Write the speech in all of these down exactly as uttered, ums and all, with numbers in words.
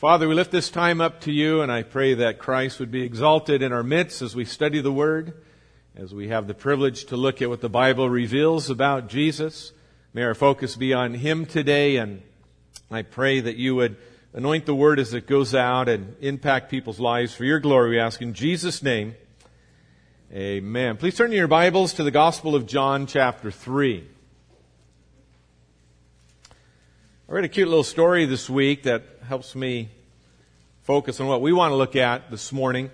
Father, we lift this time up to you, and I pray that Christ would be exalted in our midst as we study the Word, as we have the privilege to look at what the Bible reveals about Jesus. May our focus be on Him today, and I pray that you would anoint the Word as it goes out and impact people's lives for your glory, we ask in Jesus' name. Amen. Please turn your Bibles to the Gospel of John, chapter three. I read a cute little story this week that helps me focus on what we want to look at this morning.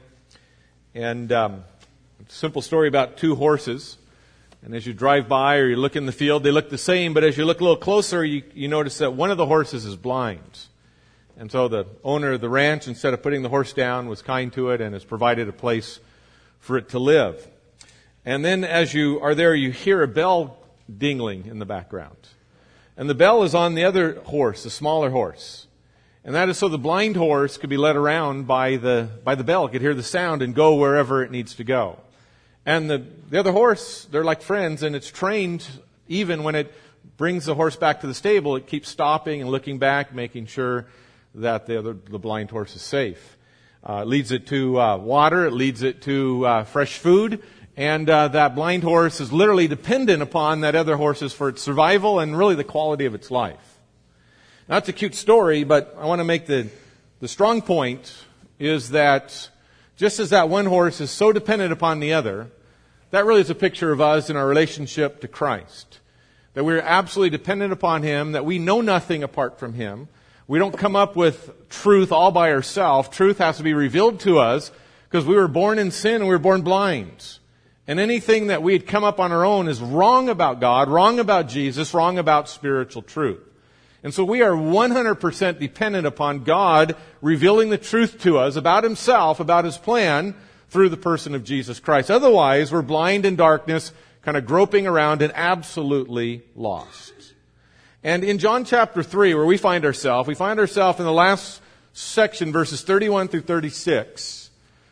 And um, it's a simple story about two horses. And as you drive by or you look in the field, they look the same. But as you look a little closer, you, you notice that one of the horses is blind. And so the owner of the ranch, instead of putting the horse down, was kind to it and has provided a place for it to live. And then as you are there, you hear a bell dingling in the background. And the bell is on the other horse, the smaller horse. And that is so the blind horse could be led around by the by the bell, could hear the sound and go wherever it needs to go. And the, the other horse, they're like friends, and it's trained even when it brings the horse back to the stable, it keeps stopping and looking back, making sure that the other, the blind horse is safe. Uh, it leads it to uh, water, it leads it to uh, fresh food, and uh, that blind horse is literally dependent upon that other horses for its survival and really the quality of its life. Now, that's a cute story, but I want to make the, the strong point is that just as that one horse is so dependent upon the other, that really is a picture of us in our relationship to Christ. That we're absolutely dependent upon Him, that we know nothing apart from Him. We don't come up with truth all by ourselves. Truth has to be revealed to us because we were born in sin and we were born blind. And anything that we had come up on our own is wrong about God, wrong about Jesus, wrong about spiritual truth. And so we are one hundred percent dependent upon God revealing the truth to us about Himself, about His plan, through the person of Jesus Christ. Otherwise, we're blind in darkness, kind of groping around and absolutely lost. And in John chapter three, where we find ourselves, we find ourselves in the last section, verses thirty-one through thirty-six,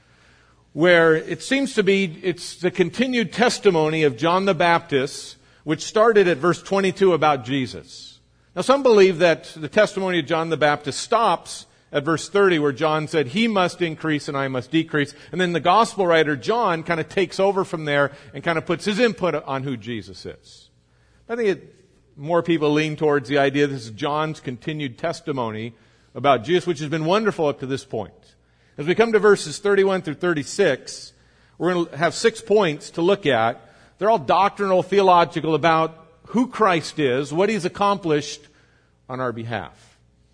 where it seems to be, it's the continued testimony of John the Baptist, which started at verse twenty-two about Jesus. Now, some believe that the testimony of John the Baptist stops at verse thirty, where John said, He must increase and I must decrease. And then the gospel writer, John, kind of takes over from there and kind of puts his input on who Jesus is. I think it, more people lean towards the idea this is John's continued testimony about Jesus, which has been wonderful up to this point. As we come to verses thirty-one through thirty-six, we're going to have six points to look at. They're all doctrinal, theological about who Christ is, what He's accomplished on our behalf.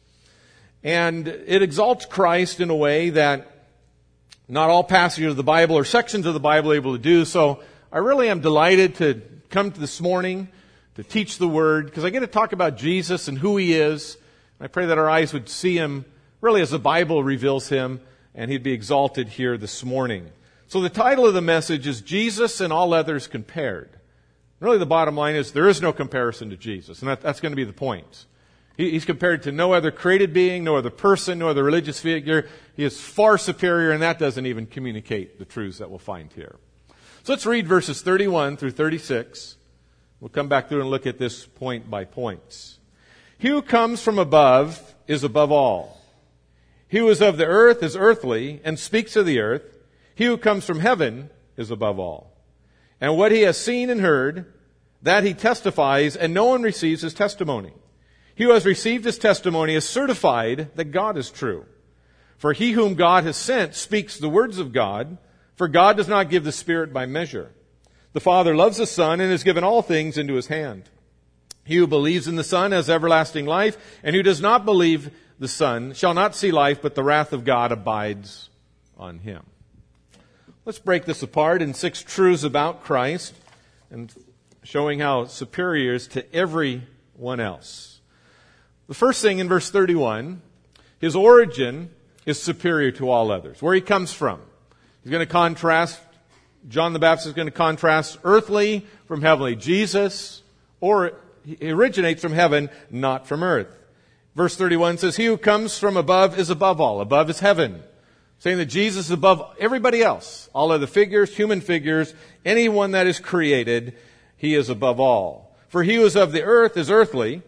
And it exalts Christ in a way that not all passages of the Bible or sections of the Bible are able to do. So I really am delighted to come to this morning to teach the Word, because I get to talk about Jesus and who He is. I pray that our eyes would see Him really as the Bible reveals Him, and He'd be exalted here this morning. So the title of the message is Jesus and All Others Compared. Really the bottom line is there is no comparison to Jesus, and that, that's going to be the point. He, he's compared to no other created being, no other person, no other religious figure. He is far superior, and that doesn't even communicate the truths that we'll find here. So let's read verses thirty-one through thirty-six. We'll come back through and look at this point by points. He who comes from above is above all. He who is of the earth is earthly and speaks of the earth. He who comes from heaven is above all. And what he has seen and heard, that he testifies, and no one receives his testimony. He who has received his testimony is certified that God is true. For he whom God has sent speaks the words of God, for God does not give the Spirit by measure. The Father loves the Son and has given all things into His hand. He who believes in the Son has everlasting life, and who does not believe the Son shall not see life, but the wrath of God abides on him. Let's break this apart in six truths about Christ and showing how superior he is to everyone else. The first thing in verse thirty-one, His origin is superior to all others. Where He comes from. He's going to contrast, John the Baptist is going to contrast earthly from heavenly. Jesus, or he originates from heaven, not from earth. Verse thirty-one says, He who comes from above is above all. Above is heaven. Saying that Jesus is above everybody else. All other figures, human figures, anyone that is created, He is above all. For he who is of the earth is earthly,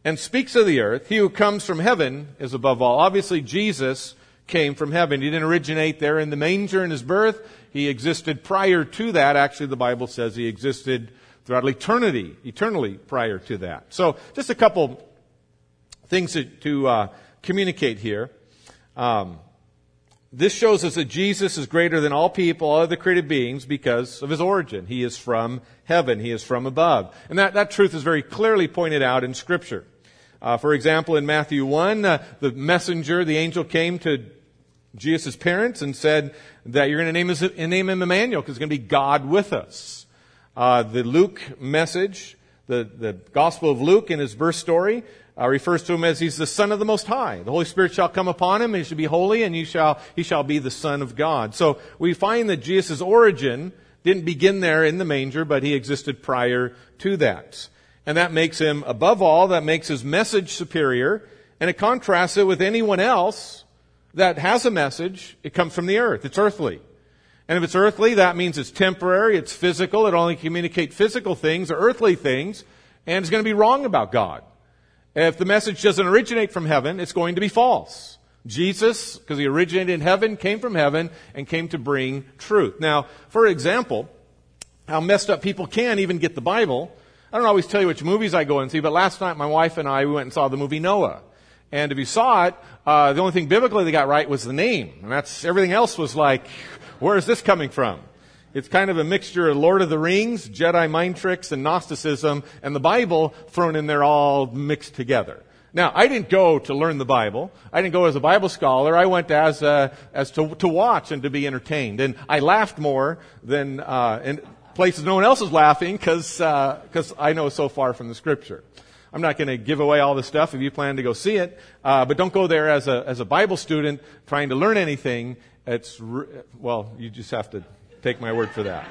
and speaks of the earth. He who comes from heaven is above all. Obviously, Jesus came from heaven. He didn't originate there in the manger in his birth. He existed prior to that. Actually, the Bible says he existed throughout eternity, eternally prior to that. So, just a couple things to, to uh, communicate here. Um, this shows us that Jesus is greater than all people, all other created beings, because of his origin. He is from heaven. He is from above. And that, that truth is very clearly pointed out in Scripture. Uh, for example, in Matthew one, uh, the messenger, the angel came to Jesus' parents and said that you're going to name, his, name him Emmanuel, because it's going to be God with us. Uh, the Luke message, the, the Gospel of Luke in his birth story, uh, refers to him as he's the Son of the Most High. The Holy Spirit shall come upon him, and he shall be holy, and you shall, he shall be the Son of God. So we find that Jesus' origin didn't begin there in the manger, but he existed prior to that. And that makes him above all, that makes his message superior, and it contrasts it with anyone else that has a message. It comes from the earth. It's earthly. And if it's earthly, that means it's temporary, it's physical, it only communicates physical things or earthly things, and it's going to be wrong about God. If the message doesn't originate from heaven, it's going to be false. Jesus, because he originated in heaven, came from heaven and came to bring truth. Now, for example, how messed up people can even get the Bible. I don't always tell you which movies I go and see, but last night my wife and I, we went and saw the movie Noah. And if you saw it, uh, the only thing biblically they got right was the name. And that's, everything else was like, where is this coming from? It's kind of a mixture of Lord of the Rings, Jedi mind tricks, and Gnosticism, and the Bible thrown in there all mixed together. Now, I didn't go to learn the Bible. I didn't go as a Bible scholar. I went as uh, as to, to watch and to be entertained. And I laughed more than uh, in places no one else is laughing because uh, because I know so far from the Scripture. I'm not going to give away all this stuff if you plan to go see it, uh, but don't go there as a as a Bible student trying to learn anything. It's re- well, you just have to take my word for that.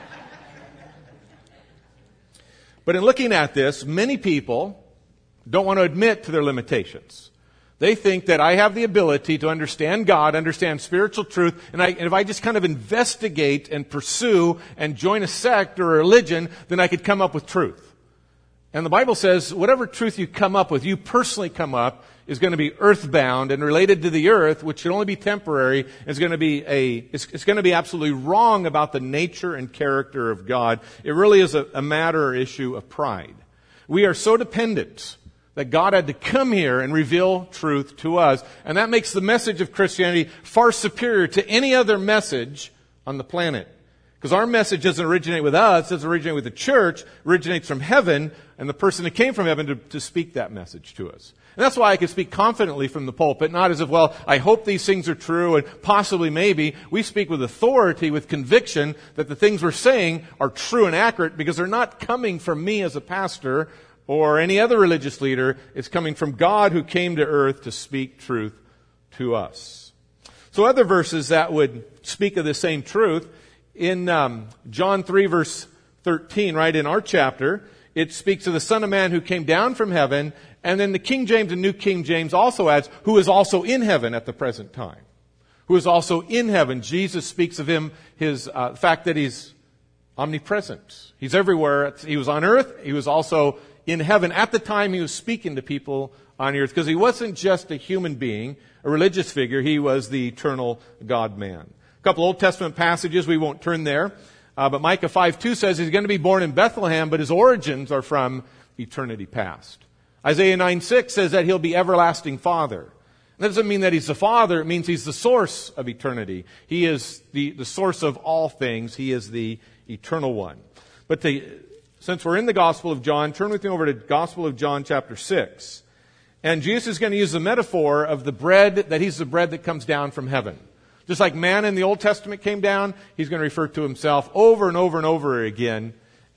But in looking at this, many people don't want to admit to their limitations. They think that I have the ability to understand God, understand spiritual truth, and, I, and if I just kind of investigate and pursue and join a sect or a religion, then I could come up with truth. And the Bible says whatever truth you come up with, you personally come up, is going to be earthbound and related to the earth, which should only be temporary. It's going to be a, it's, it's going to be absolutely wrong about the nature and character of God. It really is a, a matter or issue of pride. We are so dependent that God had to come here and reveal truth to us. And that makes the message of Christianity far superior to any other message on the planet. Because our message doesn't originate with us, it doesn't originate with the church, it originates from heaven, and the person that came from heaven to, to speak that message to us. And that's why I can speak confidently from the pulpit, not as if, well, I hope these things are true, and possibly maybe. We speak with authority, with conviction, that the things we're saying are true and accurate, because they're not coming from me as a pastor or any other religious leader. It's coming from God who came to earth to speak truth to us. So other verses that would speak of the same truth, in um, John three, verse thirteen, right, in our chapter, it speaks of the Son of Man who came down from heaven, and then the King James and New King James also adds, who is also in heaven at the present time. Who is also in heaven. Jesus speaks of him, his uh, fact that he's omnipresent. He's everywhere. He was on earth. He was also in heaven at the time he was speaking to people on earth, because he wasn't just a human being, a religious figure. He was the eternal God-man. A couple Old Testament passages, we won't turn there. Uh, but Micah five two says he's going to be born in Bethlehem, but his origins are from eternity past. Isaiah nine six says that he'll be everlasting Father. That doesn't mean that he's the Father. It means he's the source of eternity. He is the, the source of all things. He is the eternal one. But the, since we're in the Gospel of John, turn with me over to Gospel of John chapter six. And Jesus is going to use the metaphor of the bread, that he's the bread that comes down from heaven. Just like manna in the Old Testament came down, he's going to refer to himself over and over and over again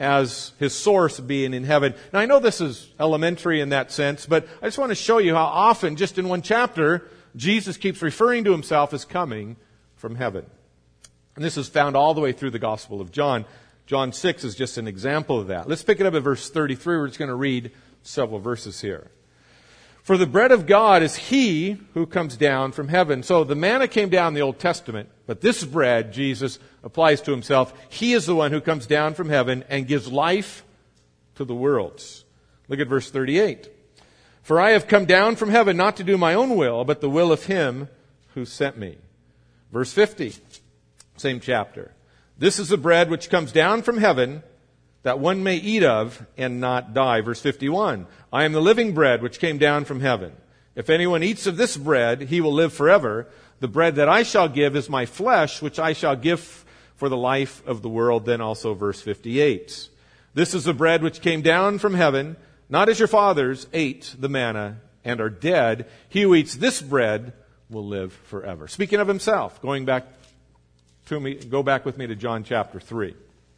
as his source being in heaven. Now I know this is elementary in that sense, but I just want to show you how often, just in one chapter, Jesus keeps referring to himself as coming from heaven. And this is found all the way through the Gospel of John. John six is just an example of that. Let's pick it up at verse thirty-three. We're just going to read several verses here. For the bread of God is he who comes down from heaven. So the manna came down in the Old Testament, but this bread, Jesus applies to himself. He is the one who comes down from heaven and gives life to the worlds. Look at verse thirty-eight. For I have come down from heaven not to do my own will, but the will of him who sent me. Verse fifty, same chapter. This is the bread which comes down from heaven, that one may eat of and not die. Verse fifty-one, I am the living bread which came down from heaven. If anyone eats of this bread, he will live forever. The bread that I shall give is my flesh, which I shall give for the life of the world. Then also verse fifty-eight. This is the bread which came down from heaven, not as your fathers ate the manna and are dead. He who eats this bread will live forever. Speaking of himself, going back to me, go back with me to John chapter three.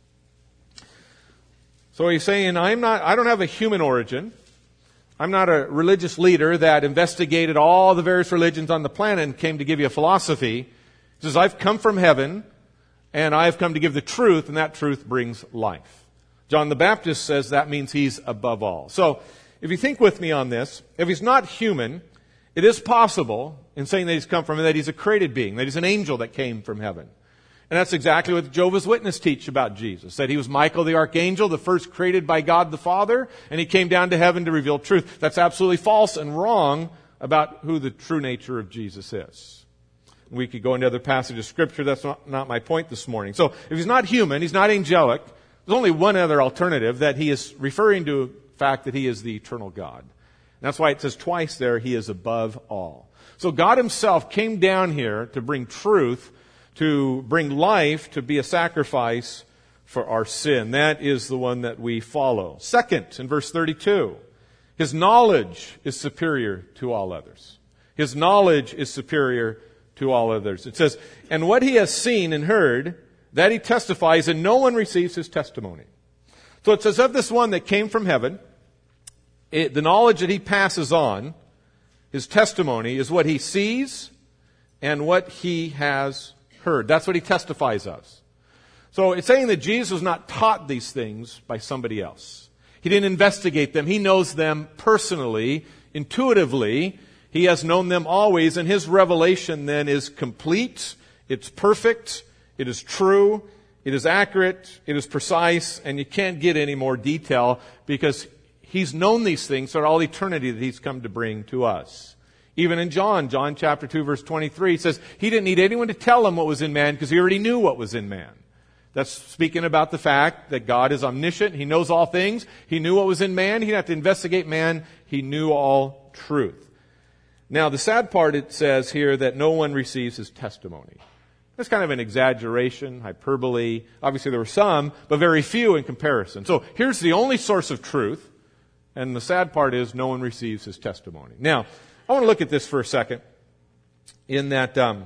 So he's saying, I'm not, I don't have a human origin. I'm not a religious leader that investigated all the various religions on the planet and came to give you a philosophy. He says, I've come from heaven and I've come to give the truth, and that truth brings life. John the Baptist says that means he's above all. So, if you think with me on this, if he's not human, it is possible, in saying that he's come from, that he's a created being, that he's an angel that came from heaven. And that's exactly what the Jehovah's Witnesses teach about Jesus. That he was Michael the archangel, the first created by God the Father, and he came down to heaven to reveal truth. That's absolutely false and wrong about who the true nature of Jesus is. We could go into other passages of Scripture. That's not, not my point this morning. So, if he's not human, he's not angelic, there's only one other alternative, that he is referring to the fact that he is the eternal God. And that's why it says twice there, he is above all. So God himself came down here to bring truth, to bring life, to be a sacrifice for our sin. That is the one that we follow. Second, in verse thirty-two, his knowledge is superior to all others. His knowledge is superior to all others. It says, and what he has seen and heard, that he testifies, and no one receives his testimony. So it says of this one that came from heaven, it, the knowledge that he passes on, his testimony, is what he sees and what he has heard. That's what he testifies of. So it's saying that Jesus was not taught these things by somebody else. He didn't investigate them. He knows them personally, intuitively. He has known them always, and his revelation then is complete, it's perfect, it is true, it is accurate, it is precise, and you can't get any more detail because he's known these things for all eternity that he's come to bring to us. Even in John, John chapter two, verse twenty-three, it says he didn't need anyone to tell him what was in man because he already knew what was in man. That's speaking about the fact that God is omniscient. He knows all things. He knew what was in man. He didn't have to investigate man. He knew all truth. Now, the sad part, it says here that no one receives his testimony. That's kind of an exaggeration, hyperbole. Obviously, there were some, but very few in comparison. So here's the only source of truth, and the sad part is no one receives his testimony. Now, I want to look at this for a second. In that, um,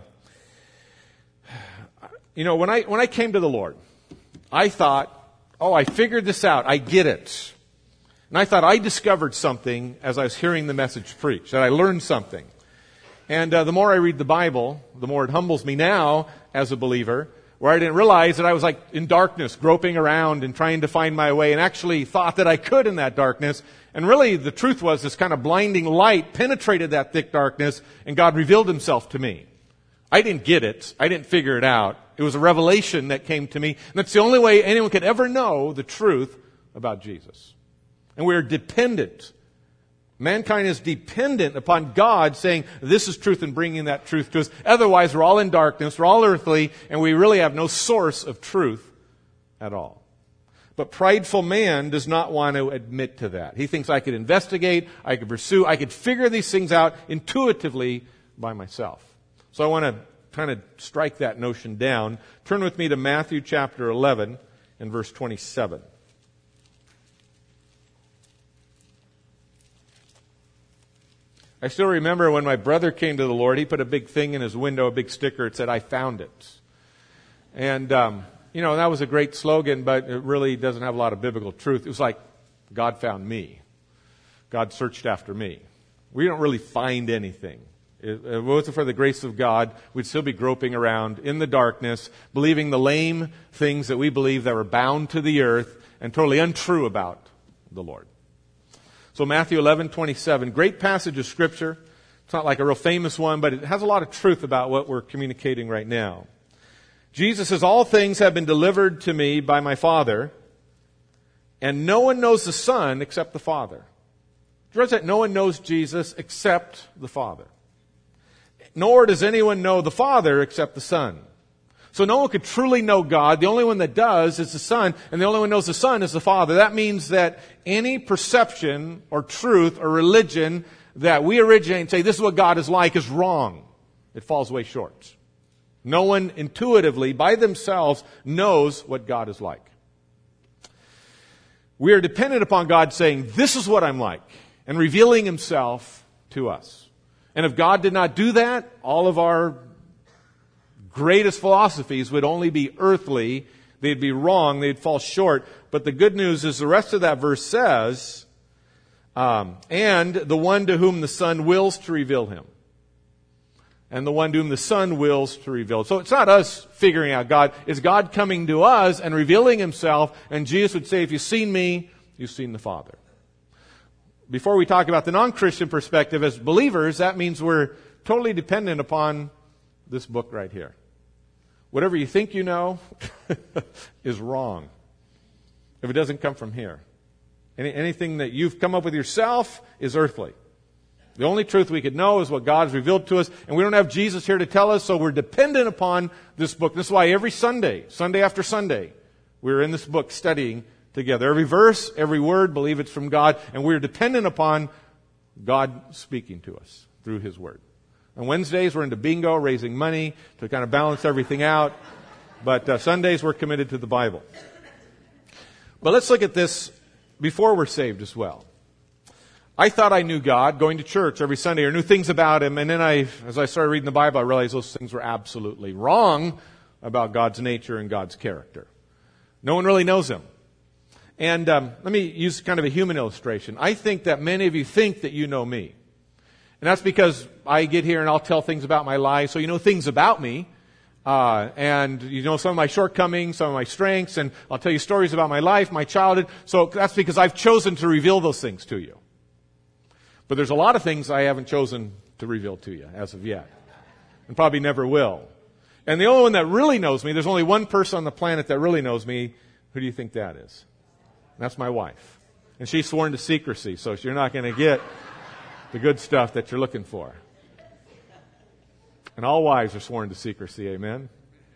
you know, when I when I came to the Lord, I thought, oh, I figured this out. I get it. And I thought I discovered something as I was hearing the message preached, that I learned something. And uh, the more I read the Bible, the more it humbles me now as a believer, where I didn't realize that I was like in darkness, groping around and trying to find my way, and actually thought that I could in that darkness. And really, the truth was this kind of blinding light penetrated that thick darkness, and God revealed himself to me. I didn't get it. I didn't figure it out. It was a revelation that came to me. And that's the only way anyone could ever know the truth about Jesus. And we are dependent. Mankind is dependent upon God saying, this is truth, and bringing that truth to us. Otherwise, we're all in darkness, we're all earthly, and we really have no source of truth at all. But prideful man does not want to admit to that. He thinks I could investigate, I could pursue, I could figure these things out intuitively by myself. So I want to kind of strike that notion down. Turn with me to Matthew chapter eleven and verse twenty-seven. I still remember when my brother came to the Lord, he put a big thing in his window, a big sticker. It said, I found it. And, um, you know, that was a great slogan, but it really doesn't have a lot of biblical truth. It was like, God found me. God searched after me. We don't really find anything. If it wasn't for the grace of God, we'd still be groping around in the darkness, believing the lame things that we believe that were bound to the earth and totally untrue about the Lord. So Matthew eleven twenty-seven, great passage of Scripture. It's not like a real famous one, but it has a lot of truth about what we're communicating right now. Jesus says, all things have been delivered to me by my Father, and no one knows the Son except the Father. Realize that no one knows Jesus except the Father. Nor does anyone know the Father except the Son. So no one could truly know God. The only one that does is the Son, and the only one who knows the Son is the Father. That means that any perception or truth or religion that we originate and say this is what God is like is wrong. It falls way short. No one intuitively, by themselves, knows what God is like. We are dependent upon God saying, this is what I'm like, and revealing Himself to us. And if God did not do that, all of our greatest philosophies would only be earthly. They'd be wrong. They'd fall short. But the good news is the rest of that verse says, um, and the one to whom the Son wills to reveal Him. And the one to whom the Son wills to reveal. So it's not us figuring out God. It's God coming to us and revealing Himself. And Jesus would say, if you've seen me, you've seen the Father. Before we talk about the non-Christian perspective, as believers, that means we're totally dependent upon this book right here. Whatever you think you know is wrong if it doesn't come from here. Any, anything that you've come up with yourself is earthly. The only truth we could know is what God has revealed to us, and we don't have Jesus here to tell us, so we're dependent upon this book. This is why every Sunday, Sunday after Sunday, we're in this book studying together. Every verse, every word, believe it's from God, and we're dependent upon God speaking to us through His Word. On Wednesdays, we're into bingo, raising money to kind of balance everything out. But uh, Sundays, we're committed to the Bible. But let's look at this before we're saved as well. I thought I knew God going to church every Sunday or knew things about Him. And then I, as I started reading the Bible, I realized those things were absolutely wrong about God's nature and God's character. No one really knows Him. And um, let me use kind of a human illustration. I think that many of you think that you know me. And that's because I get here and I'll tell things about my life. So you know things about me. Uh, and you know some of my shortcomings, some of my strengths. And I'll tell you stories about my life, my childhood. So that's because I've chosen to reveal those things to you. But there's a lot of things I haven't chosen to reveal to you as of yet. And probably never will. And the only one that really knows me, there's only one person on the planet that really knows me. Who do you think that is? That's my wife. And she's sworn to secrecy, so you're not going to get the good stuff that you're looking for. And all wives are sworn to secrecy, amen?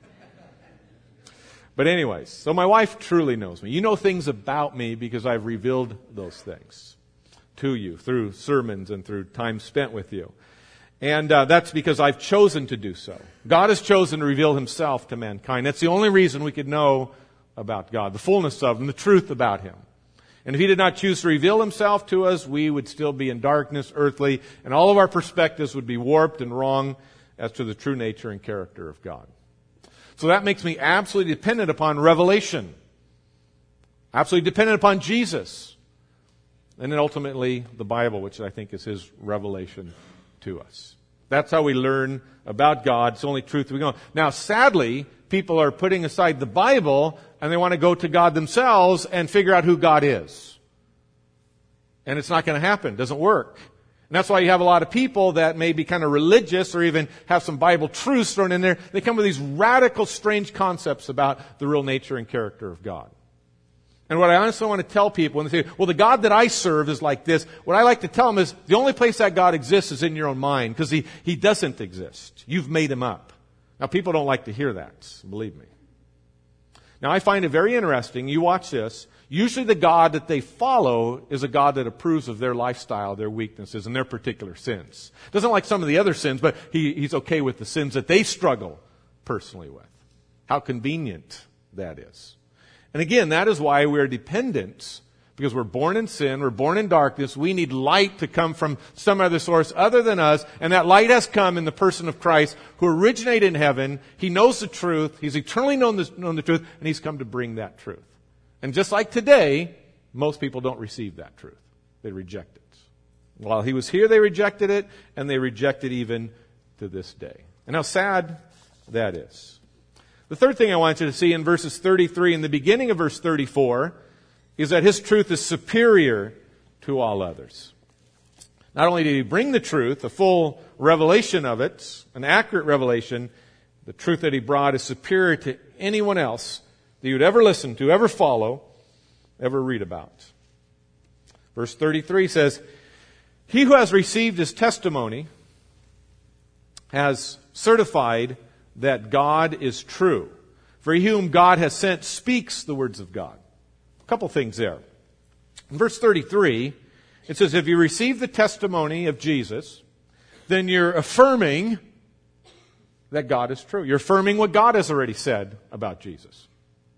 But anyways, so my wife truly knows me. You know things about me because I've revealed those things to you through sermons and through time spent with you. And uh, that's because I've chosen to do so. God has chosen to reveal Himself to mankind. That's the only reason we could know about God, the fullness of Him, the truth about Him. And if He did not choose to reveal Himself to us, we would still be in darkness, earthly, and all of our perspectives would be warped and wrong as to the true nature and character of God. So that makes me absolutely dependent upon revelation. Absolutely dependent upon Jesus. And then ultimately the Bible, which I think is His revelation to us. That's how we learn about God. It's the only truth we know. Now, sadly, people are putting aside the Bible and they want to go to God themselves and figure out who God is. And it's not going to happen. It doesn't work. And that's why you have a lot of people that may be kind of religious or even have some Bible truths thrown in there. They come with these radical, strange concepts about the real nature and character of God. And what I honestly want to tell people when they say, well, the God that I serve is like this, what I like to tell them is the only place that God exists is in your own mind because he, he doesn't exist. You've made Him up. Now, people don't like to hear that, believe me. Now, I find it very interesting. You watch this. Usually the God that they follow is a God that approves of their lifestyle, their weaknesses, and their particular sins. Doesn't like some of the other sins, but he, he's okay with the sins that they struggle personally with. How convenient that is. And again, that is why we're dependent, because we're born in sin, we're born in darkness. We need light to come from some other source other than us, and that light has come in the person of Christ, who originated in heaven. He knows the truth. He's eternally known the, known the truth, and He's come to bring that truth. And just like today, most people don't receive that truth. They reject it. While He was here, they rejected it, and they reject it even to this day. And how sad that is. The third thing I want you to see in verses thirty-three and the beginning of verse thirty-four is that His truth is superior to all others. Not only did He bring the truth, a full revelation of it, an accurate revelation, the truth that He brought is superior to anyone else that you'd ever listen to, ever follow, ever read about. Verse thirty-three says, He who has received his testimony has certified that God is true. For he whom God has sent speaks the words of God. A couple things there. In verse thirty-three, it says, if you receive the testimony of Jesus, then you're affirming that God is true. You're affirming what God has already said about Jesus.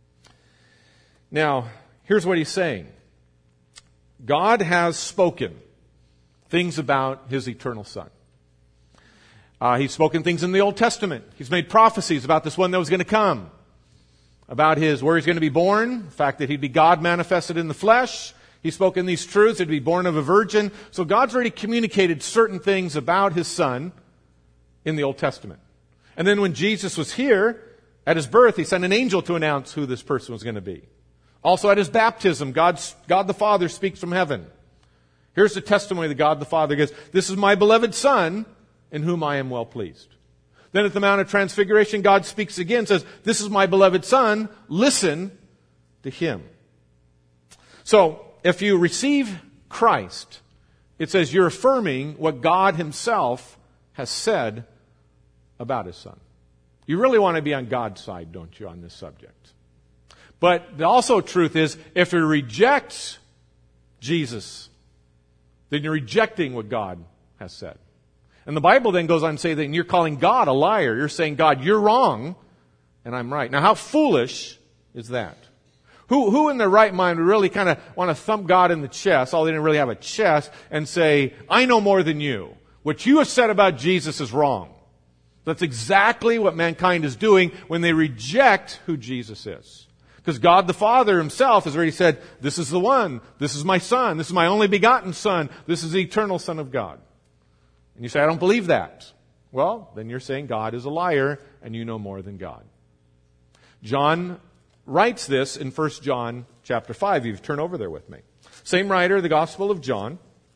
Now, here's what he's saying. God has spoken things about his eternal Son. Uh, he's spoken things in the Old Testament. He's made prophecies about this one that was going to come. About his, where he's going to be born, the fact that he'd be God manifested in the flesh. He's spoken these truths, he'd be born of a virgin. So God's already communicated certain things about his Son in the Old Testament. And then when Jesus was here, at his birth, he sent an angel to announce who this person was going to be. Also at his baptism, God's, God the Father speaks from heaven. Here's the testimony that God the Father gives. This is my beloved Son, in whom I am well pleased. Then at the Mount of Transfiguration, God speaks again, says, this is my beloved Son, listen to him. So, if you receive Christ, it says you're affirming what God himself has said about his Son. You really want to be on God's side, don't you, on this subject? But the also truth is, if you reject Jesus, then you're rejecting what God has said. And the Bible then goes on to say that you're calling God a liar. You're saying, God, you're wrong, and I'm right. Now, how foolish is that? Who, who in their right mind would really kind of want to thump God in the chest, although they didn't really have a chest, and say, I know more than you. What you have said about Jesus is wrong. That's exactly what mankind is doing when they reject who Jesus is. Because God the Father himself has already said, this is the one, this is my Son, this is my only begotten Son, this is the eternal Son of God. And you say, I don't believe that. Well, then you're saying God is a liar and you know more than God. John writes this in First John chapter five. You've turned over there with me. Same writer, the Gospel of John.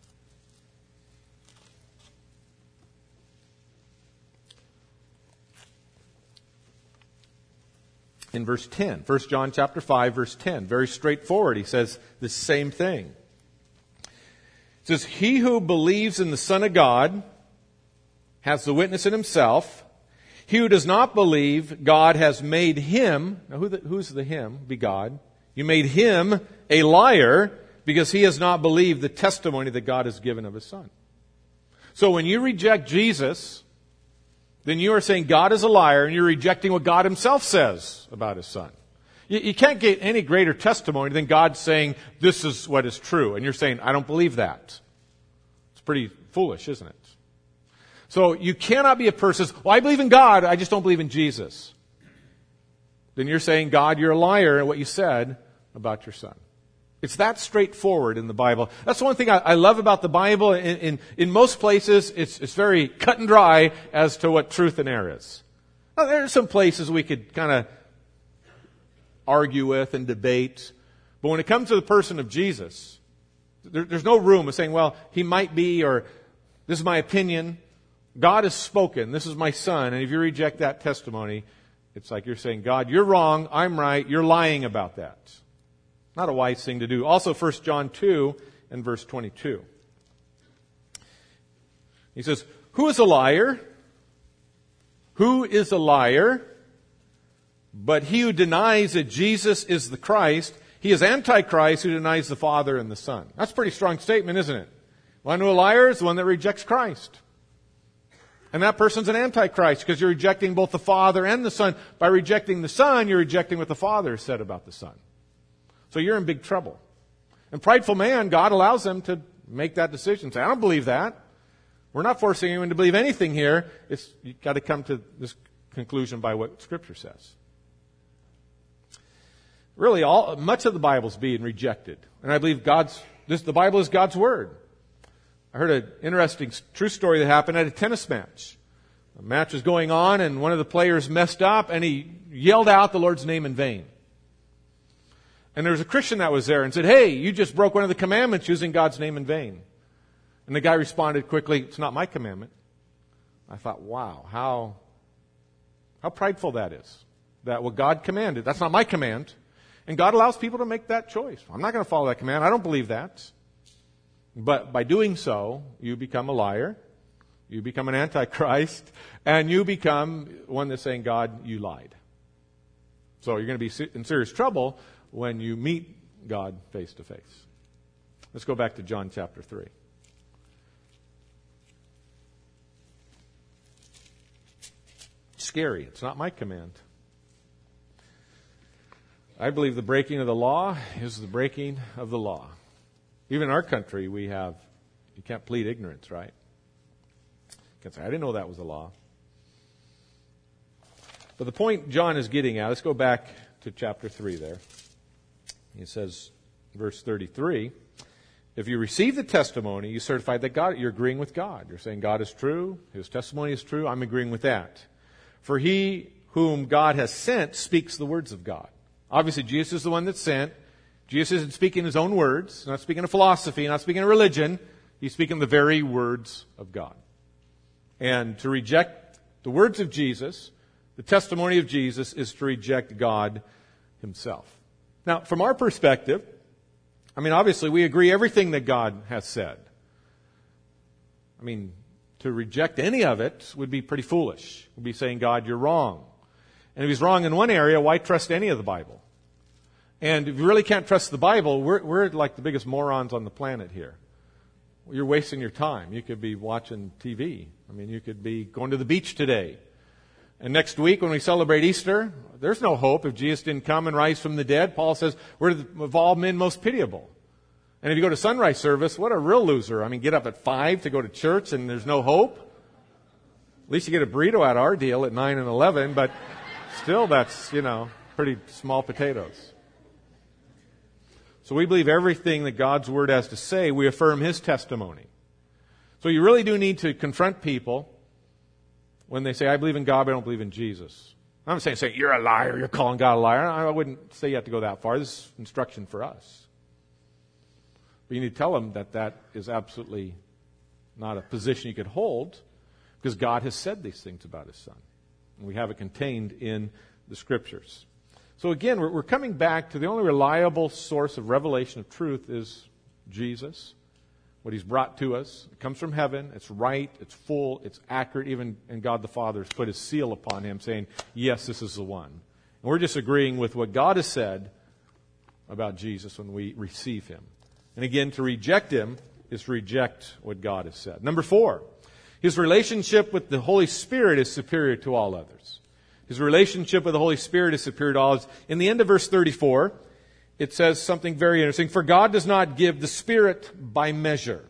In verse ten. First John chapter five, verse ten. Very straightforward. He says the same thing. It says, he who believes in the Son of God has the witness in himself. He who does not believe, God has made him, now who the, who's the him? Be God. You made him a liar because he has not believed the testimony that God has given of his Son. So when you reject Jesus, then you are saying God is a liar and you're rejecting what God himself says about his Son. You, you can't get any greater testimony than God saying this is what is true. And you're saying, I don't believe that. It's pretty foolish, isn't it? So you cannot be a person who says, well, I believe in God, I just don't believe in Jesus. Then you're saying, God, you're a liar in what you said about your Son. It's that straightforward in the Bible. That's the one thing I, I love about the Bible. In, in, in most places, it's, it's very cut and dry as to what truth and error is. Now, there are some places we could kind of argue with and debate. But when it comes to the person of Jesus, there, there's no room of saying, well, he might be, or this is my opinion. God has spoken. This is my Son. And if you reject that testimony, it's like you're saying, God, you're wrong. I'm right. You're lying about that. Not a wise thing to do. Also, First John two and verse twenty-two. He says, who is a liar? Who is a liar? But he who denies that Jesus is the Christ, he is Antichrist who denies the Father and the Son. That's a pretty strong statement, isn't it? One who a liar is the one that rejects Christ. And that person's an Antichrist because you're rejecting both the Father and the Son. By rejecting the Son, you're rejecting what the Father said about the Son. So you're in big trouble. And prideful man, God allows them to make that decision. Say, I don't believe that. We're not forcing anyone to believe anything here. It's, you've got to come to this conclusion by what Scripture says. Really, all much of the Bible is being rejected. And I believe God's this, the Bible is God's Word. I heard an interesting true story that happened at a tennis match. A match was going on and one of the players messed up and he yelled out the Lord's name in vain. And there was a Christian that was there and said, hey, you just broke one of the commandments using God's name in vain. And the guy responded quickly, it's not my commandment. I thought, wow, how, how prideful that is. That what God commanded, that's not my command. And God allows people to make that choice. I'm not going to follow that command. I don't believe that. But by doing so, you become a liar, you become an antichrist, and you become one that's saying, God, you lied. So you're going to be in serious trouble when you meet God face to face. Let's go back to John chapter three. Scary. It's not my command. I believe the breaking of the law is the breaking of the law. Even in our country, we have, you can't plead ignorance, right? You can't say, I didn't know that was the law. But the point John is getting at, let's go back to chapter three there. He says, verse thirty-three, if you receive the testimony, you certify that God, you're agreeing with God. You're saying God is true, His testimony is true, I'm agreeing with that. For he whom God has sent speaks the words of God. Obviously, Jesus is the one that's sent. Jesus isn't speaking his own words, not speaking of philosophy, not speaking of religion. He's speaking the very words of God. And to reject the words of Jesus, the testimony of Jesus, is to reject God Himself. Now, from our perspective, I mean, obviously, we agree everything that God has said. I mean, to reject any of it would be pretty foolish. We'd be saying, God, you're wrong. And if He's wrong in one area, why trust any of the Bible? And if you really can't trust the Bible, we're, we're like the biggest morons on the planet here. You're wasting your time. You could be watching T V. I mean, you could be going to the beach today. And next week when we celebrate Easter, there's no hope if Jesus didn't come and rise from the dead. Paul says, we're of all men most pitiable. And if you go to sunrise service, what a real loser. I mean, get up at five to go to church and there's no hope. At least you get a burrito at our deal at nine and eleven, but still that's, you know, pretty small potatoes. So we believe everything that God's Word has to say. We affirm His testimony. So you really do need to confront people when they say, I believe in God, but I don't believe in Jesus. I'm not saying, say, you're a liar, you're calling God a liar. I wouldn't say you have to go that far. This is instruction for us. But you need to tell them that that is absolutely not a position you could hold, because God has said these things about His Son. And we have it contained in the Scriptures. So again, we're coming back to the only reliable source of revelation of truth is Jesus, what He's brought to us. It comes from heaven. It's right. It's full. It's accurate. Even and God the Father has put His seal upon Him, saying, yes, this is the one. And we're just agreeing with what God has said about Jesus when we receive Him. And again, to reject Him is to reject what God has said. Number four, His relationship with the Holy Spirit is superior to all others. His relationship with the Holy Spirit is superior to all others. In the end of verse thirty-four, it says something very interesting. For God does not give the Spirit by measure.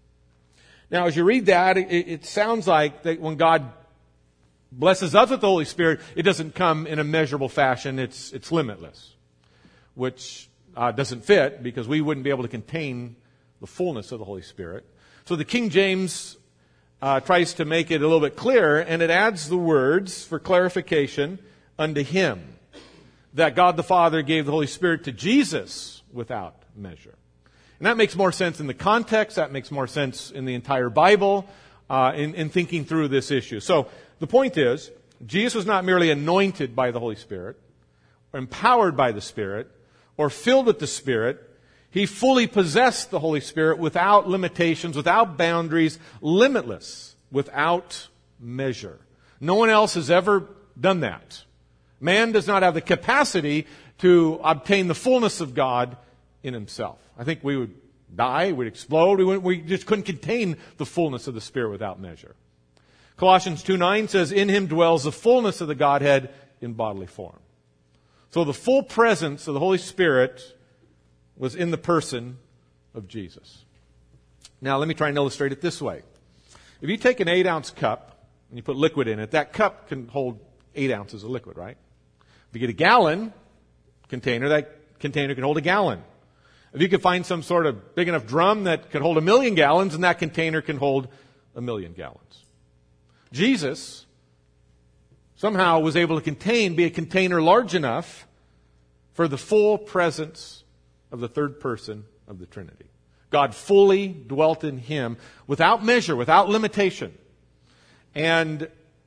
Now, as you read that, it, it sounds like that when God blesses us with the Holy Spirit, it doesn't come in a measurable fashion. It's, it's limitless, which uh, doesn't fit because we wouldn't be able to contain the fullness of the Holy Spirit. So the King James uh, tries to make it a little bit clearer, and it adds the words for clarification, unto Him, that God the Father gave the Holy Spirit to Jesus without measure. And that makes more sense in the context. That makes more sense in the entire Bible, uh, in, in thinking through this issue. So the point is, Jesus was not merely anointed by the Holy Spirit, or empowered by the Spirit, or filled with the Spirit. He fully possessed the Holy Spirit without limitations, without boundaries, limitless, without measure. No one else has ever done that. Man does not have the capacity to obtain the fullness of God in himself. I think we would die, we'd explode, we, wouldn't, we just couldn't contain the fullness of the Spirit without measure. Colossians two nine says, in Him dwells the fullness of the Godhead in bodily form. So the full presence of the Holy Spirit was in the person of Jesus. Now let me try and illustrate it this way. If you take an eight ounce cup and you put liquid in it, that cup can hold eight ounces of liquid, right? If you get a gallon container, that container can hold a gallon. If you could find some sort of big enough drum that could hold a million gallons, then that container can hold a million gallons. Jesus somehow was able to contain, be a container large enough for the full presence of the third person of the Trinity. God fully dwelt in Him without measure, without limitation. And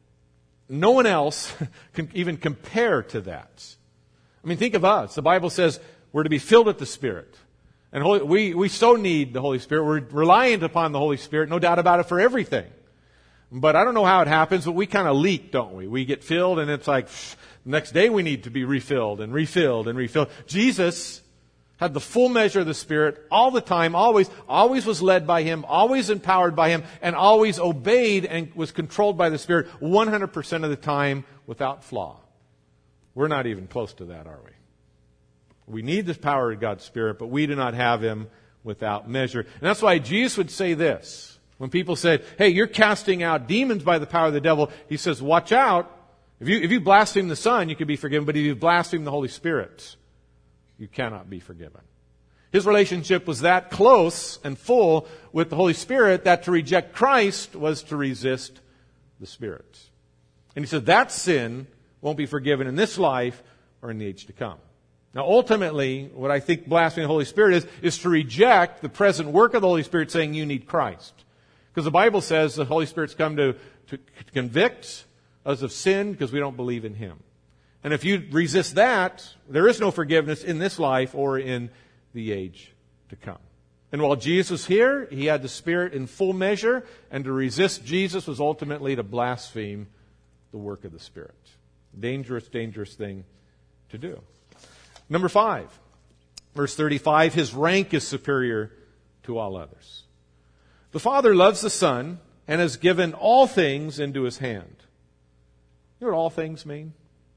no one else can even compare to that. I mean, think of us. The Bible says we're to be filled with the Spirit. And Holy, we, we so need the Holy Spirit. We're reliant upon the Holy Spirit, no doubt about it, for everything. But I don't know how it happens, but we kind of leak, don't we? We get filled and it's like, psh, the next day we need to be refilled and refilled and refilled. Jesus had the full measure of the Spirit all the time, always, always was led by Him, always empowered by Him, and always obeyed and was controlled by the Spirit one hundred percent of the time without flaw. We're not even close to that, are we? We need the power of God's Spirit, but we do not have Him without measure. And that's why Jesus would say this. When people said, hey, you're casting out demons by the power of the devil, He says, watch out. If you, if you blaspheme the Son, you can be forgiven, but if you blaspheme the Holy Spirit, you cannot be forgiven. His relationship was that close and full with the Holy Spirit that to reject Christ was to resist the Spirit. And He said that sin won't be forgiven in this life or in the age to come. Now, ultimately, what I think blaspheming the Holy Spirit is, is to reject the present work of the Holy Spirit saying you need Christ. Because the Bible says the Holy Spirit's come to, to convict us of sin because we don't believe in Him. And if you resist that, there is no forgiveness in this life or in the age to come. And while Jesus was here, He had the Spirit in full measure, and to resist Jesus was ultimately to blaspheme the work of the Spirit. Dangerous, dangerous thing to do. Number five, verse thirty-five, His rank is superior to all others. The Father loves the Son and has given all things into His hand. You know what all things mean?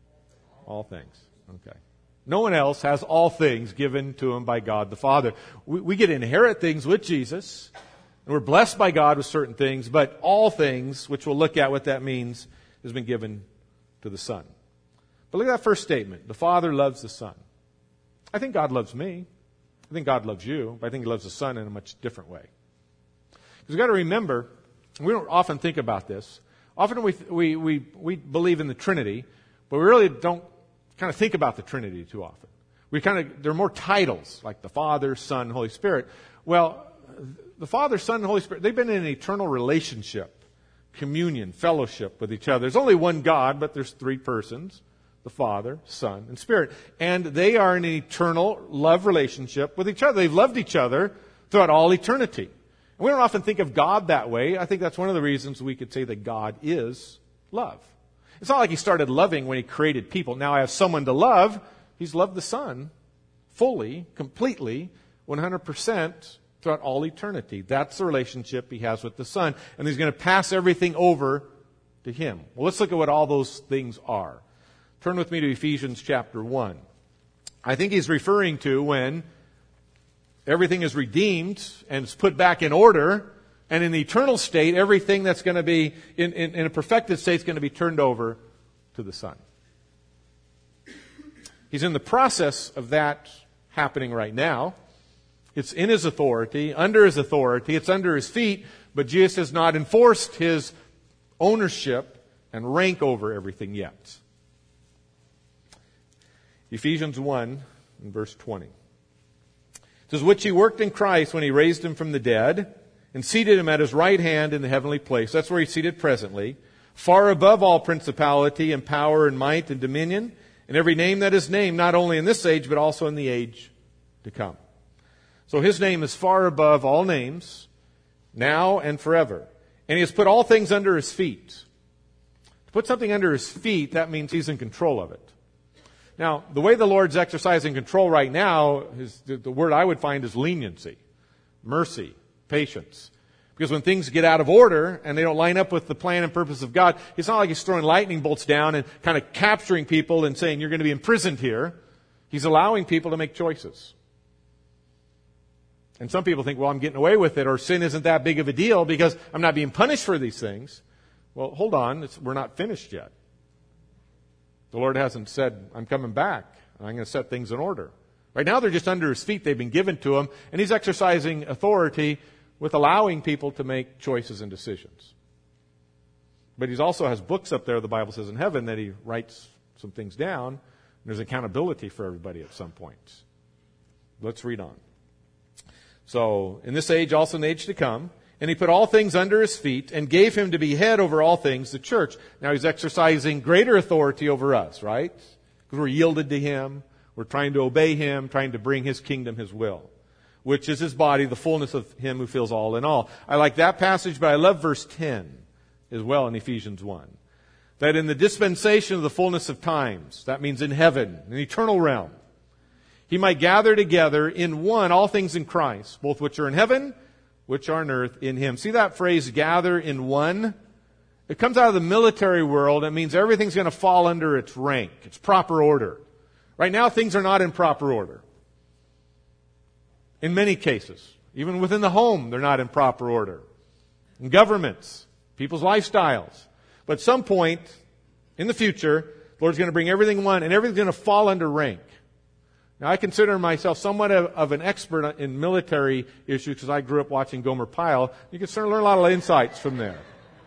All things. Okay. No one else has all things given to him by God the Father. We, we get to inherit things with Jesus, and we're blessed by God with certain things, but all things, which we'll look at what that means, has been given to the Son. But look at that first statement. The Father loves the Son. I think God loves me. I think God loves you, but I think He loves the Son in a much different way. Because we've got to remember, we don't often think about this. Often we, we, we, we believe in the Trinity, but we really don't kind of think about the Trinity too often. We kind of, there are more titles, like the Father, Son, Holy Spirit. Well, the Father, Son, and Holy Spirit, they've been in an eternal relationship, communion, fellowship with each other. There's only one God, but there's three persons, the Father, Son, and Spirit. And they are in an eternal love relationship with each other. They've loved each other throughout all eternity. And we don't often think of God that way. I think that's one of the reasons we could say that God is love. It's not like He started loving when He created people. Now I have someone to love. He's loved the Son fully, completely, one hundred percent throughout all eternity. That's the relationship He has with the Son. And He's going to pass everything over to Him. Well, let's look at what all those things are. Turn with me to Ephesians chapter one. I think he's referring to when everything is redeemed and it's put back in order. And in the eternal state, everything that's going to be, in, in, in a perfected state, is going to be turned over to the Son. He's in the process of that happening right now. It's in His authority, under His authority, it's under His feet, but Jesus has not enforced His ownership and rank over everything yet. Ephesians one, in verse twenty. It says, which He worked in Christ when He raised Him from the dead, and seated Him at His right hand in the heavenly place. That's where He's seated presently. Far above all principality and power and might and dominion, and every name that is named, not only in this age, but also in the age to come. So His name is far above all names, now and forever. And He has put all things under His feet. To put something under His feet, that means He's in control of it. Now, the way the Lord's exercising control right now, is the, the word I would find is leniency, mercy, patience. Because when things get out of order and they don't line up with the plan and purpose of God, it's not like He's throwing lightning bolts down and kind of capturing people and saying, you're going to be imprisoned here. He's allowing people to make choices. And some people think, well, I'm getting away with it, or sin isn't that big of a deal because I'm not being punished for these things. Well, hold on. It's, we're not finished yet. The Lord hasn't said, I'm coming back, and I'm going to set things in order. Right now, they're just under His feet. They've been given to Him, and He's exercising authority with allowing people to make choices and decisions. But He also has books up there, the Bible says, in heaven that He writes some things down, and there's accountability for everybody at some point. Let's read on. So, in this age, also in the age to come, and He put all things under His feet and gave Him to be head over all things, the church. Now He's exercising greater authority over us, right? Because we're yielded to Him. We're trying to obey Him, trying to bring His kingdom, His will. which is his body, the fullness of him who fills all in all. I like that passage, but I love verse ten as well in Ephesians one. That in the dispensation of the fullness of times, that means in heaven, in the eternal realm, he might gather together in one all things in Christ, both which are in heaven, which are on earth in him. See that phrase, gather in one? It comes out of the military world. It means everything's going to fall under its rank, its proper order. Right now, things are not in proper order. In many cases, even within the home, they're not in proper order. In governments, people's lifestyles. But at some point in the future, the Lord's going to bring everything in one, and everything's going to fall under rank. Now, I consider myself somewhat of, of an expert in military issues because I grew up watching Gomer Pyle. You can certainly learn a lot of insights from there.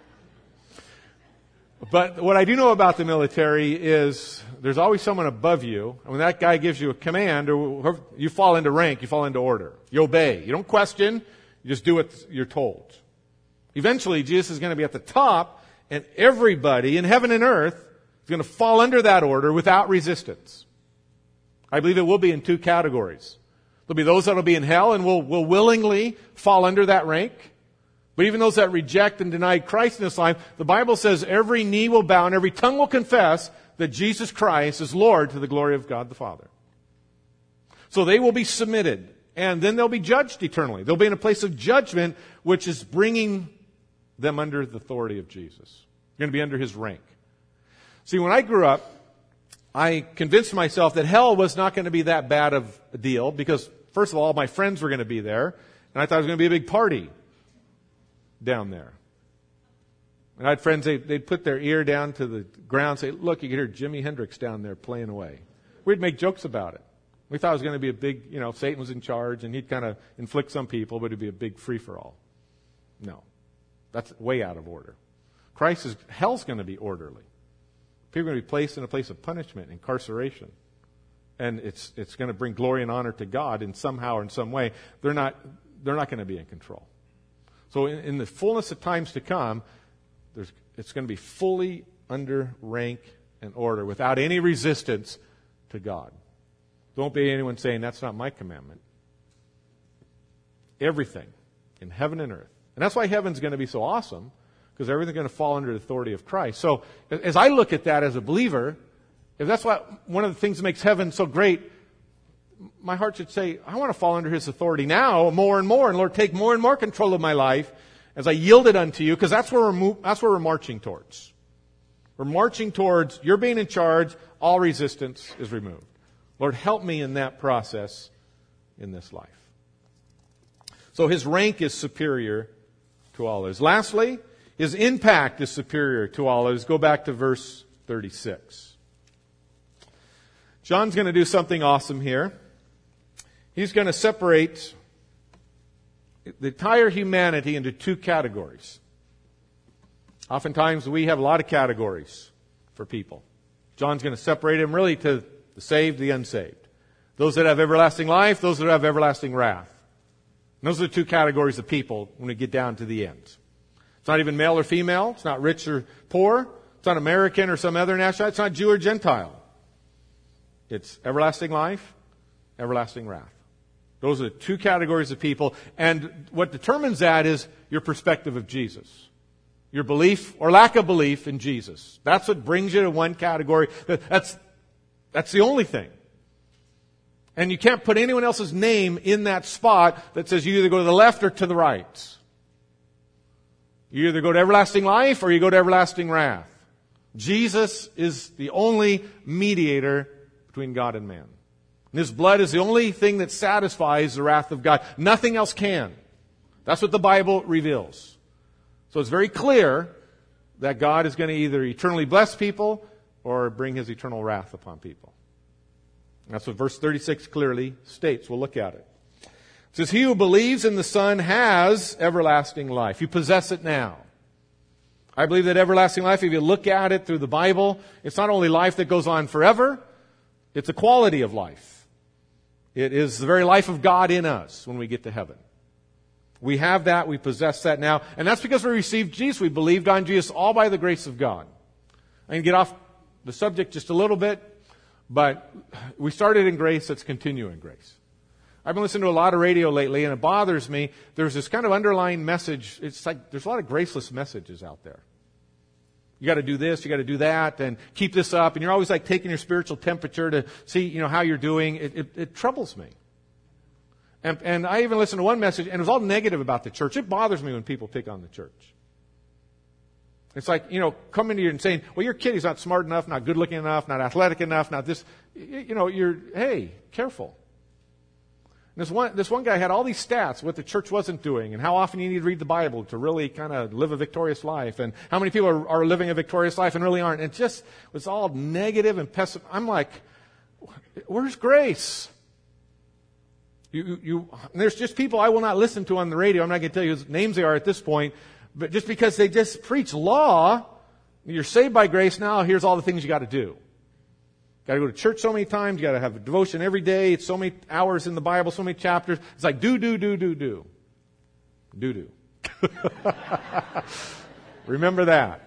But what I do know about the military is there's always someone above you. And when that guy gives you a command, or you fall into rank, you fall into order. You obey. You don't question. You just do what you're told. Eventually, Jesus is going to be at the top, and everybody in heaven and earth is going to fall under that order without resistance. I believe it will be in two categories. There'll be those that will be in hell and will, will willingly fall under that rank. But even those that reject and deny Christ in this life, the Bible says every knee will bow and every tongue will confess that Jesus Christ is Lord to the glory of God the Father. So they will be submitted, and then they'll be judged eternally. They'll be in a place of judgment, which is bringing them under the authority of Jesus. They're going to be under his rank. See, when I grew up, I convinced myself that hell was not going to be that bad of a deal because, first of all, my friends were going to be there, and I thought it was going to be a big party down there. And I had friends, they'd, they'd put their ear down to the ground and say, look, you can hear Jimi Hendrix down there playing away. We'd make jokes about it. We thought it was going to be a big, you know, Satan was in charge, and he'd kind of inflict some people, but it'd be a big free-for-all. No. That's way out of order. Christ is, hell's going to be orderly. People are going to be placed in a place of punishment, incarceration. And it's it's going to bring glory and honor to God in somehow or in some way. They're not they're not going to be in control. So in, in the fullness of times to come, there's it's going to be fully under rank and order without any resistance to God. Don't be anyone saying, that's not my commandment. Everything in heaven and earth. And that's why heaven's going to be so awesome. Because everything's going to fall under the authority of Christ. So as I look at that as a believer, if that's what one of the things that makes heaven so great, my heart should say, I want to fall under his authority now more and more. And Lord, take more and more control of my life as I yield it unto you, because that's where we're mo- that's where we're marching towards. We're marching towards you're being in charge, all resistance is removed. Lord, help me in that process in this life. So his rank is superior to all others. Lastly, his impact is superior to all others. Go back to verse thirty-six. John's going to do something awesome here. He's going to separate the entire humanity into two categories. Oftentimes we have a lot of categories for people. John's going to separate them really to the saved, the unsaved. Those that have everlasting life, those that have everlasting wrath. And those are the two categories of people when we get down to the end. It's not even male or female. It's not rich or poor. It's not American or some other nationality. It's not Jew or Gentile. It's everlasting life, everlasting wrath. Those are the two categories of people. And what determines that is your perspective of Jesus. Your belief or lack of belief in Jesus. That's what brings you to one category. That's, that's the only thing. And you can't put anyone else's name in that spot that says you either go to the left or to the right. You either go to everlasting life or you go to everlasting wrath. Jesus is the only mediator between God and man. And his blood is the only thing that satisfies the wrath of God. Nothing else can. That's what the Bible reveals. So it's very clear that God is going to either eternally bless people or bring his eternal wrath upon people. And that's what verse thirty-six clearly states. We'll look at it. It says, he who believes in the Son has everlasting life. You possess it now. I believe that everlasting life, if you look at it through the Bible, it's not only life that goes on forever, it's a quality of life. It is the very life of God in us when we get to heaven. We have that, we possess that now, and that's because we received Jesus. We believed on Jesus all by the grace of God. I can get off the subject just a little bit, but we started in grace, let's continue in grace. I've been listening to a lot of radio lately, and it bothers me. There's this kind of underlying message. It's like there's a lot of graceless messages out there. You got to do this, you got to do that, and keep this up. And you're always like taking your spiritual temperature to see, you know, how you're doing. It, it, it troubles me. And, and I even listened to one message, and it was all negative about the church. It bothers me when people pick on the church. It's like, you know, coming to you and saying, well, your kid is not smart enough, not good looking enough, not athletic enough, not this. You know, you're, hey, careful. And this one, this one guy had all these stats, what the church wasn't doing, and how often you need to read the Bible to really kind of live a victorious life, and how many people are, are living a victorious life and really aren't. And it just was all negative and pessimistic. I'm like, where's grace? You, you, you, there's just people I will not listen to on the radio. I'm not going to tell you whose names they are at this point, but just because they just preach law, you're saved by grace now, here's all the things you got to do. Got to go to church so many times. You got to have a devotion every day. It's so many hours in the Bible, so many chapters. It's like do, do, do, do, do. Do, do. Remember that.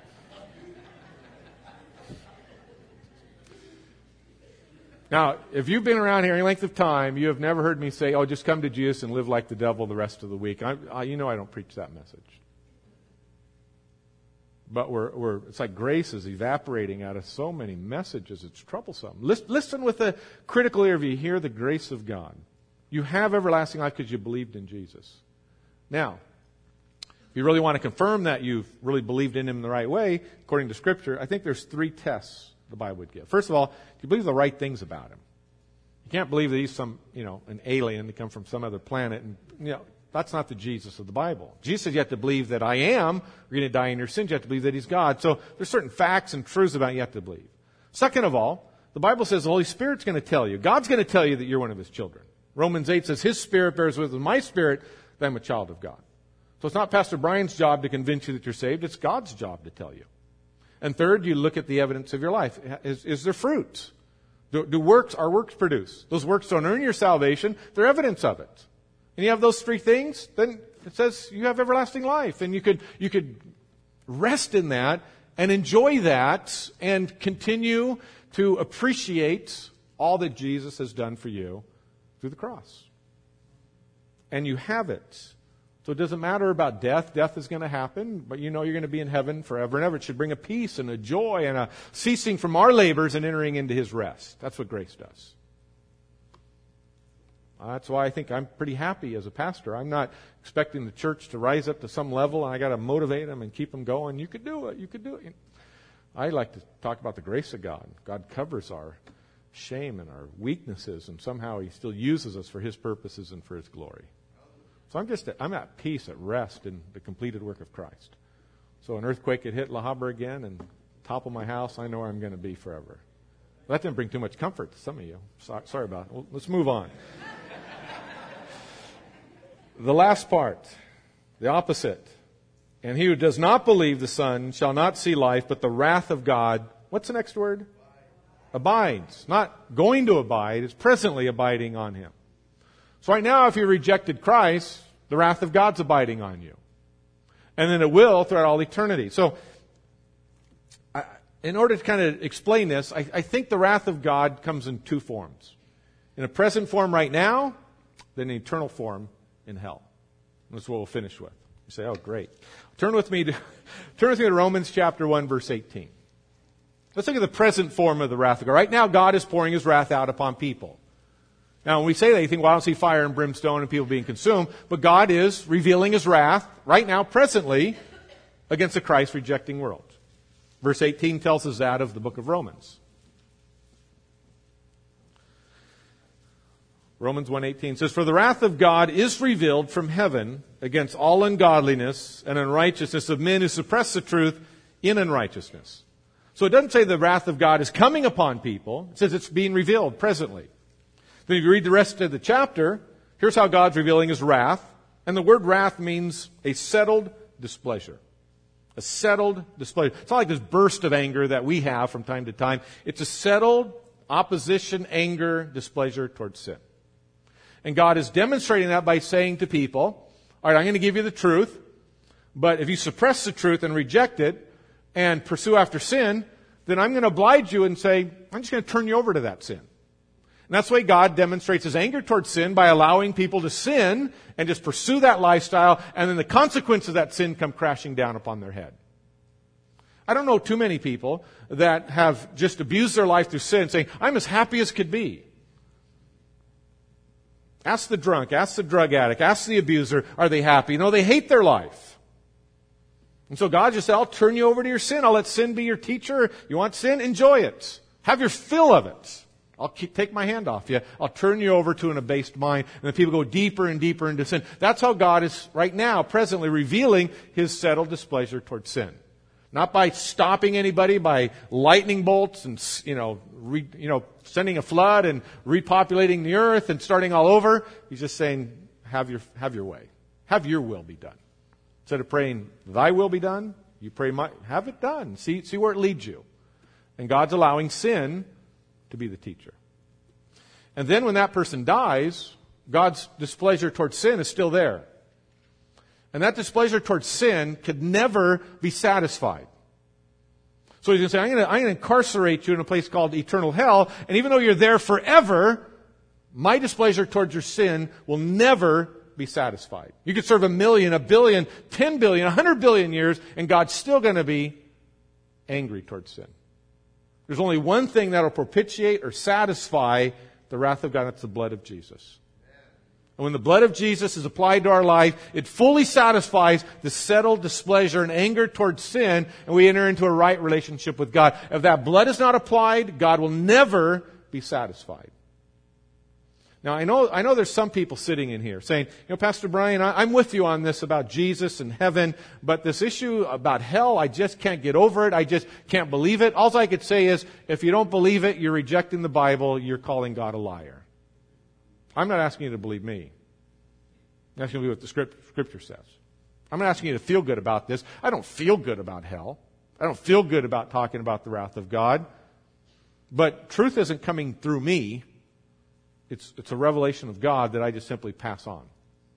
Now, if you've been around here any length of time, you have never heard me say, oh, just come to Jesus and live like the devil the rest of the week. I, I, you know I don't preach that message. But we're, we're, it's like grace is evaporating out of so many messages. It's troublesome. Listen, listen with a critical ear if you hear the grace of God. You have everlasting life because you believed in Jesus. Now, if you really want to confirm that you've really believed in Him the right way, according to Scripture, I think there's three tests the Bible would give. First of all, do you believe the right things about Him? You can't believe that He's some, you know, an alien that come from some other planet, and you know. That's not the Jesus of the Bible. Jesus said you have to believe that I am. You're going to die in your sins. You have to believe that He's God. So there's certain facts and truths about it you have to believe. Second of all, the Bible says the Holy Spirit's going to tell you. God's going to tell you that you're one of His children. Romans eight says His Spirit bears witness with my spirit that I'm a child of God. So it's not Pastor Brian's job to convince you that you're saved. It's God's job to tell you. And third, you look at the evidence of your life. Is, is there fruit? Do, do works, are works produce? Those works don't earn your salvation. They're evidence of it. And you have those three things, then it says you have everlasting life. And you could, you could rest in that and enjoy that and continue to appreciate all that Jesus has done for you through the cross. And you have it. So it doesn't matter about death. Death is going to happen, but you know you're going to be in heaven forever and ever. It should bring a peace and a joy and a ceasing from our labors and entering into His rest. That's what grace does. That's why I think I'm pretty happy as a pastor. I'm not expecting the church to rise up to some level, and I got to motivate them and keep them going. You could do it. You could do it. I like to talk about the grace of God. God covers our shame and our weaknesses, and somehow He still uses us for His purposes and for His glory. So I'm just I'm at peace, at rest in the completed work of Christ. So an earthquake had hit La Habra again and toppled my house. I know where I'm going to be forever. That didn't bring too much comfort to some of you. So, sorry about it. Well, let's move on. The last part, the opposite. And he who does not believe the Son shall not see life, but the wrath of God, what's the next word? Abides. Not going to abide, it's presently abiding on him. So right now, if you rejected Christ, the wrath of God's abiding on you. And then it will throughout all eternity. So, I, in order to kind of explain this, I, I think the wrath of God comes in two forms. In a present form right now, then an eternal form in hell. That's what we'll finish with. You say, oh, great. Turn with me to, turn with me to Romans chapter one, verse eighteen. Let's look at the present form of the wrath of God. Right now, God is pouring His wrath out upon people. Now, when we say that, you think, well, I don't see fire and brimstone and people being consumed. But God is revealing His wrath right now, presently, against the Christ-rejecting world. Verse eighteen tells us that of the book of Romans. Romans one eighteen says, for the wrath of God is revealed from heaven against all ungodliness and unrighteousness of men who suppress the truth in unrighteousness. So it doesn't say the wrath of God is coming upon people. It says it's being revealed presently. Then if you read the rest of the chapter, here's how God's revealing His wrath. And the word wrath means a settled displeasure. A settled displeasure. It's not like this burst of anger that we have from time to time. It's a settled opposition, anger, displeasure towards sin. And God is demonstrating that by saying to people, all right, I'm going to give you the truth, but if you suppress the truth and reject it and pursue after sin, then I'm going to oblige you and say, I'm just going to turn you over to that sin. And that's the way God demonstrates His anger towards sin, by allowing people to sin and just pursue that lifestyle, and then the consequences of that sin come crashing down upon their head. I don't know too many people that have just abused their life through sin, saying, I'm as happy as could be. Ask the drunk, ask the drug addict, ask the abuser, are they happy? No, they hate their life. And so God just said, I'll turn you over to your sin. I'll let sin be your teacher. You want sin? Enjoy it. Have your fill of it. I'll keep, take my hand off you. I'll turn you over to an abased mind. And then people go deeper and deeper into sin. That's how God is right now, presently, revealing His settled displeasure towards sin. Not by stopping anybody, by lightning bolts and, you know, re, you know, sending a flood and repopulating the earth and starting all over. He's just saying, have your, have your way. Have your will be done. Instead of praying, thy will be done, you pray, my, have it done. See, see where it leads you. And God's allowing sin to be the teacher. And then when that person dies, God's displeasure towards sin is still there. And that displeasure towards sin could never be satisfied. So He's going to say, I'm going to, I'm going to incarcerate you in a place called eternal hell, and even though you're there forever, my displeasure towards your sin will never be satisfied. You could serve a million, a billion, ten billion, a hundred billion years, and God's still going to be angry towards sin. There's only one thing that will propitiate or satisfy the wrath of God, that's the blood of Jesus. And when the blood of Jesus is applied to our life, it fully satisfies the settled displeasure and anger towards sin, and we enter into a right relationship with God. If that blood is not applied, God will never be satisfied. Now, I know, I know there's some people sitting in here saying, you know, Pastor Brian, I, I'm with you on this about Jesus and heaven, but this issue about hell, I just can't get over it. I just can't believe it. All I could say is, if you don't believe it, you're rejecting the Bible, you're calling God a liar. I'm not asking you to believe me. I'm asking you to believe what the script, Scripture says. I'm not asking you to feel good about this. I don't feel good about hell. I don't feel good about talking about the wrath of God. But truth isn't coming through me. It's, it's a revelation of God that I just simply pass on.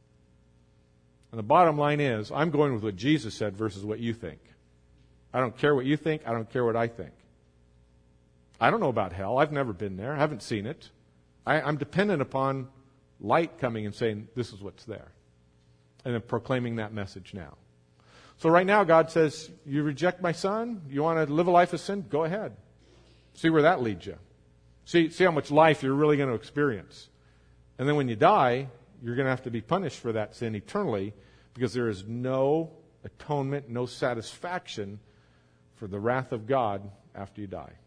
And the bottom line is, I'm going with what Jesus said versus what you think. I don't care what you think. I don't care what I think. I don't know about hell. I've never been there. I haven't seen it. I, I'm dependent upon light coming and saying, this is what's there. And then proclaiming that message now. So right now, God says, you reject my son? You want to live a life of sin? Go ahead. See where that leads you. See, see how much life you're really going to experience. And then when you die, you're going to have to be punished for that sin eternally, because there is no atonement, no satisfaction for the wrath of God after you die.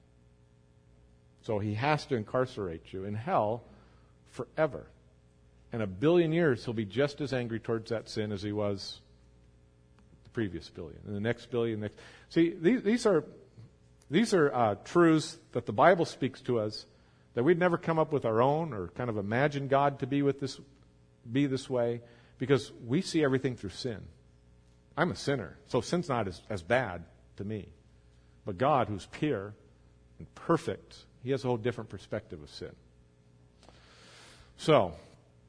So He has to incarcerate you in hell forever. In a billion years, He'll be just as angry towards that sin as He was the previous billion. And the next billion, next. See, these, these are these are uh, truths that the Bible speaks to us that we'd never come up with our own or kind of imagine God to be with this, be this way, because we see everything through sin. I'm a sinner, so sin's not as, as bad to me. But God, who's pure and perfect, He has a whole different perspective of sin. So,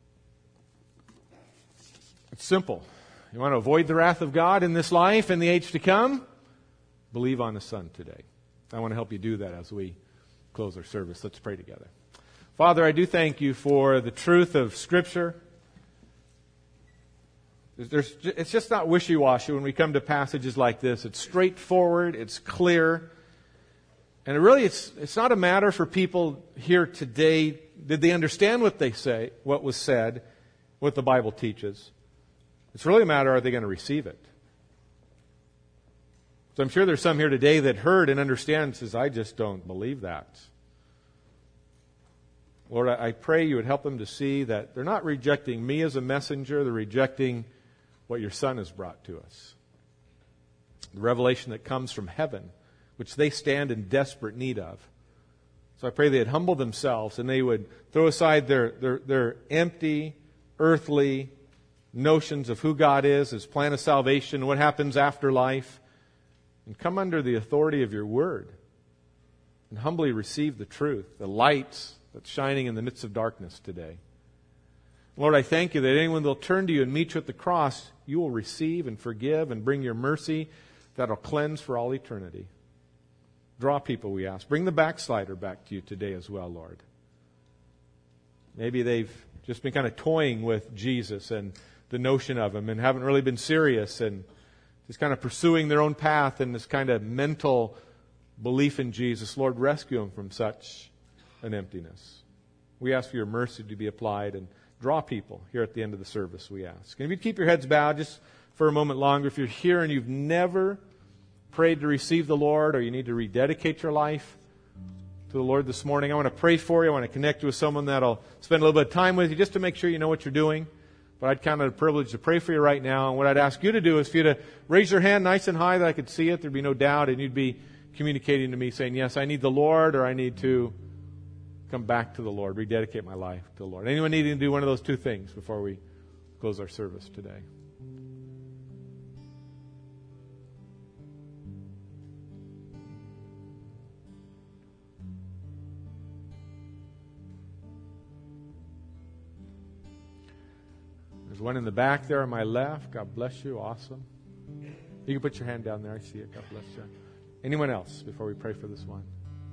it's simple. You want to avoid the wrath of God in this life and the age to come? Believe on the Son today. I want to help you do that as we close our service. Let's pray together. Father, I do thank You for the truth of Scripture. There's, it's just not wishy-washy when we come to passages like this. It's straightforward. It's clear. And it really, it's, it's not a matter for people here today. Did they understand what they say, what was said, what the Bible teaches? It's really a matter, are they going to receive it? So I'm sure there's some here today that heard and understand and says, I just don't believe that. Lord, I pray You would help them to see that they're not rejecting me as a messenger, they're rejecting what Your Son has brought to us. The revelation that comes from heaven, which they stand in desperate need of. So I pray they'd humble themselves and they would throw aside their, their, their empty, earthly notions of who God is, His plan of salvation, what happens after life, and come under the authority of Your Word and humbly receive the truth, the light that's shining in the midst of darkness today. Lord, I thank You that anyone that will turn to You and meet You at the cross, You will receive and forgive and bring Your mercy that will cleanse for all eternity. Draw people, we ask. Bring the backslider back to You today as well, Lord. Maybe they've just been kind of toying with Jesus and the notion of Him and haven't really been serious and just kind of pursuing their own path and this kind of mental belief in Jesus. Lord, rescue them from such an emptiness. We ask for your mercy to be applied and draw people here at the end of the service, we ask. And if you keep your heads bowed just for a moment longer, if you're here and you've never prayed to receive the Lord, or you need to rededicate your life to the Lord this morning, I want to pray for you. I want to connect you with someone that'll spend a little bit of time with you just to make sure you know what you're doing. But I'd count it a privilege to pray for you right now. And what I'd ask you to do is for you to raise your hand nice and high that I could see it. There'd be no doubt. And you'd be communicating to me saying, yes, I need the Lord, or I need to come back to the Lord, rededicate my life to the Lord. Anyone needing to do one of those two things before we close our service today? There's one in the back there on my left. God bless you. Awesome. You can put your hand down there. I see it. God bless you. Anyone else before we pray for this one?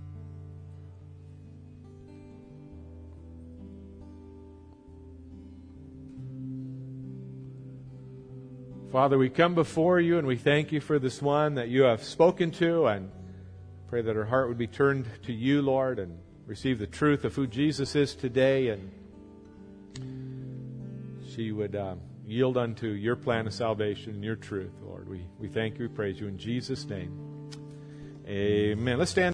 Father, we come before you and we thank you for this one that you have spoken to, and pray that her heart would be turned to you, Lord, and receive the truth of who Jesus is today, and she would um, yield unto your plan of salvation and your truth, Lord. We, we thank you, we praise you in Jesus' name. Amen. Let's stand.